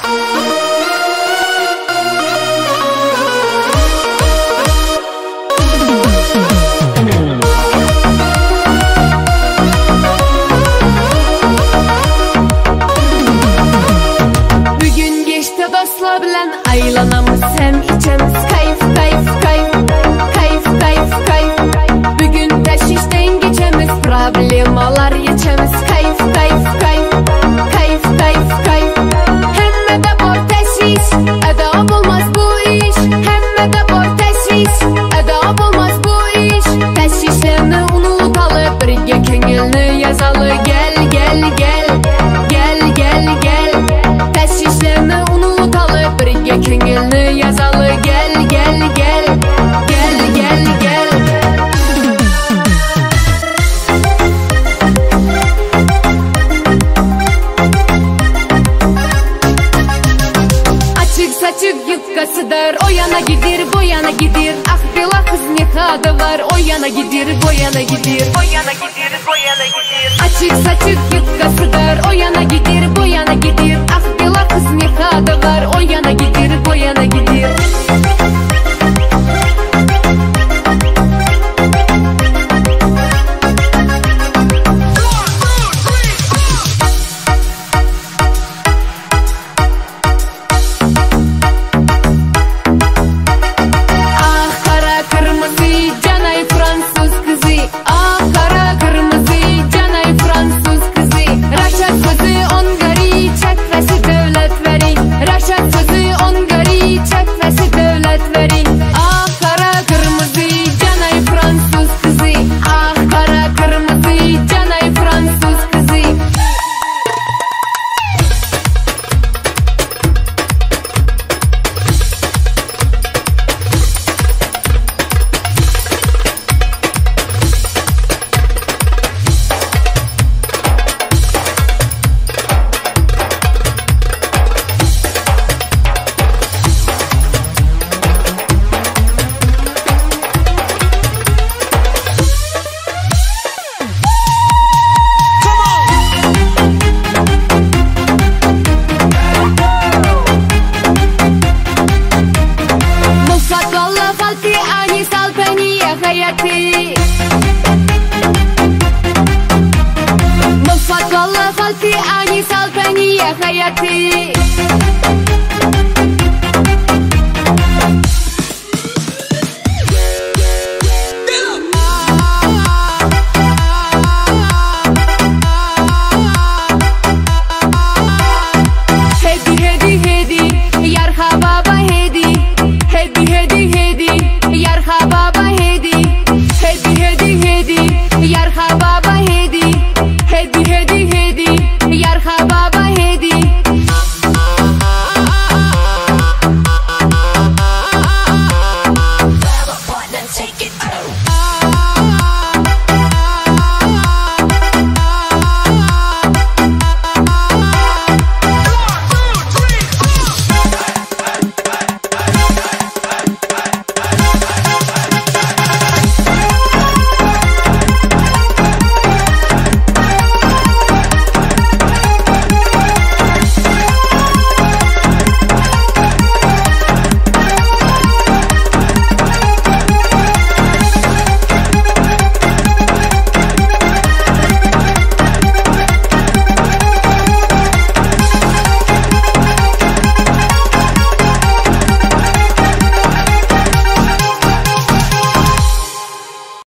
Dostlar bilen aylanamız hem içemiz kayıf kayıf kayıf kayıf kayıf kayıf. Bugün teşhisten geçemiz problemalar geçemiz kayıf kayıf kayıf kayıf kayıf kayıf. Hemme de bor teşhis eda olmaz bu iş. Hemme de bor teşhis eda olmaz bu iş. Teşhislerini unutalı birge köngülünü yazalı gel gel gel gel gel gel. Teşhislerini birge köngülünü yazalı gel gel gel gel gel gel. Açık saçık yufkasıdır, o yana gidir bu yana gidir. Ah bela kız nihadı var, o yana gidir bu yana gidir. O yana gidir bu yana gidir. Açık saçık yufkasıdır, o yana gidir bu yana gidir. Ah bela kız nihadı var, o yana gidir bu yana gidir. مفضل خلفي أني سالفني يا خياتي.